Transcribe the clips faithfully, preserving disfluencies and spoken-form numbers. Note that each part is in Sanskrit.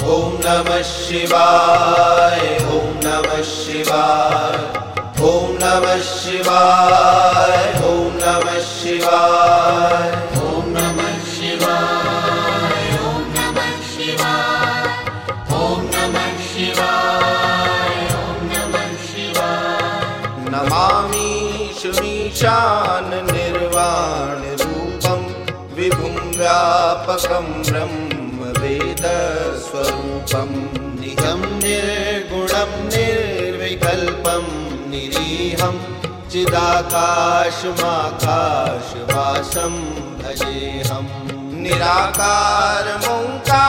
ॐ नमः शिवाय ॐ नमः शिवाय ॐ नमः शिवाय ॐ नमः शिवाय ॐ नमः शिवाय ॐ नमः शिवाय ॐ नमः शिवाय ॐ नमः शिवाय नमामि ईशान निर्वाण रूपं विभुं व्यापकं ब्रह्म वेद स्वरूपं निजं निर्गुणं निर्विकल्पं निरीहं चिदाकाशमाकाशवासं भजेऽहं निराकारमोङ्कारमूलं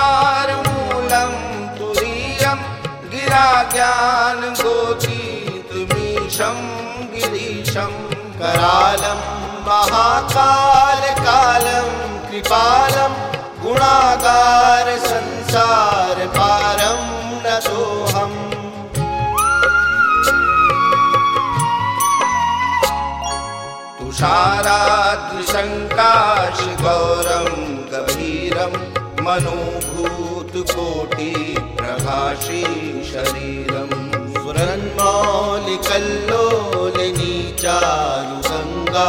तुरीयं गिराज्ञान गोचीतमीशं गिरीशं करालं महाकालकालं कृपालं गुणागार संसार पारं नतोऽहम् तुषाराद्रिशङ्काशगौरं गभीरं मनोभूतकोटिप्रभाषी शरीरं सुरन्मौलिकल्लोलिनीचारुगङ्गा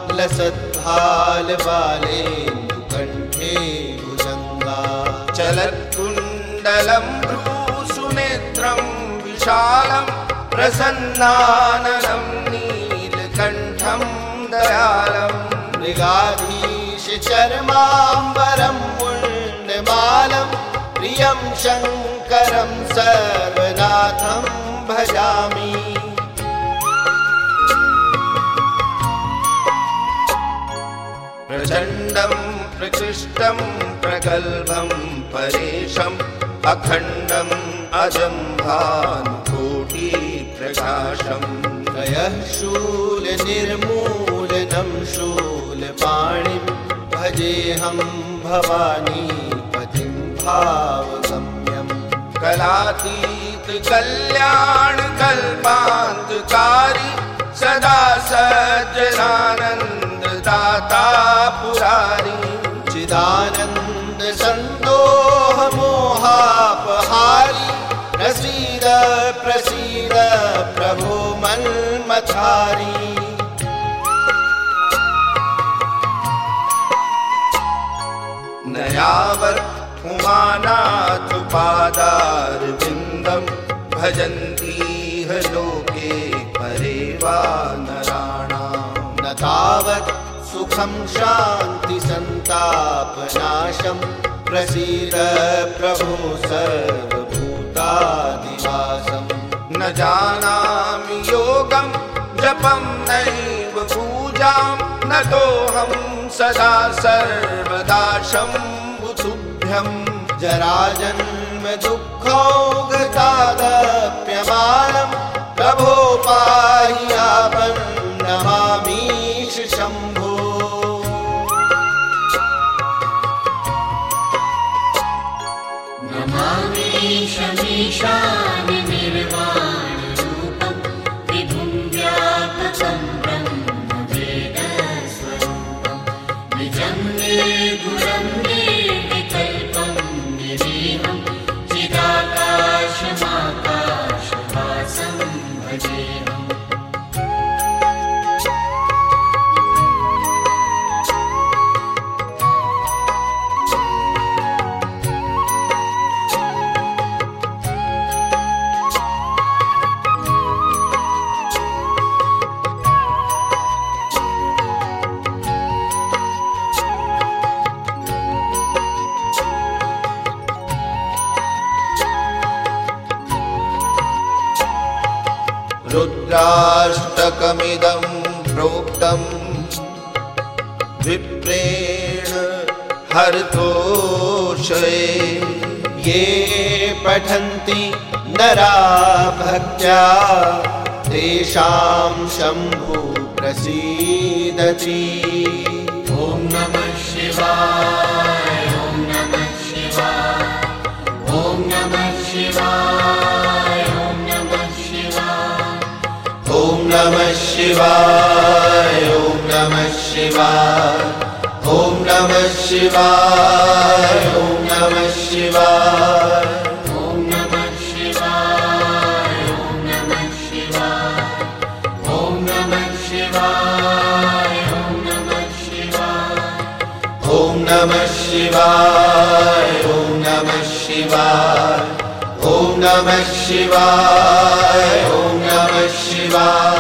लसद्भालबालेन्दुकण्ठे भुजङ्गा चलत्कुण्डलं भ्रूसुनेत्रं विशालं प्रसन्नाननं नीलकण्ठं दयालं मृगाधीश चर्माम्बरं मुण्डमालं प्रियं शङ्करं सर्वनाथं भजामि प्रचण्डं प्रकृष्टं प्रगल्भं परेशम् अखण्डम् अजं भानुकोटिप्रकाशं त्रयः शूलनिर्मूलनं शूलपाणिं भजेऽहं भवानीपतिं भावगम्यं कलातीत कल्याण कल्पान्तकारी सदा सज्जनानन्द दाता पुरारी चिदानन्द सन्दोह मोहापहारी प्रसीद प्रसीद प्रभो मन्मथारी न यावत् उमानाथ पादारविन्दं भजन्तीह लोके परे वा नराणां न तावत् सुखं शान्ति सन्तापनाशं प्रसीद प्रभो सर्वभूतादिवासं न जानामि योगं जपं नैव पूजां न तोऽहं सदा सर्वदा शम्भुतुभ्यं जराजन्म दुःखौघतादप्यमानं प्रभो पाहि आपन् नमामीश शम्भो नमामीशमीशान निर्वाण रूपं विभुं व्यापकं ब्रह्म वेद स्वरूपं निजं निर्गुणं निर्विकल्पं निरीहं चिदाकाशमाकाशवासं भजेऽहम् रुद्राष्टकमिदं प्रोक्तं विप्रेण हरतोषये ये पठन्ति नरा भक्त्या तेषां शम्भु प्रसीदति ॐ नमः शिवाय ॐ नमः शिवाय ॐ नमः शिवाय ॐ नमः शिवाय ॐ नमः शिवाय ॐ नमः शिवाय ॐ नमः शिवाय ॐ नमः शिवाय ॐ शिवाय ॐ नमः शिवाय ॐ नमः शिवाय ॐ नमः शिवाय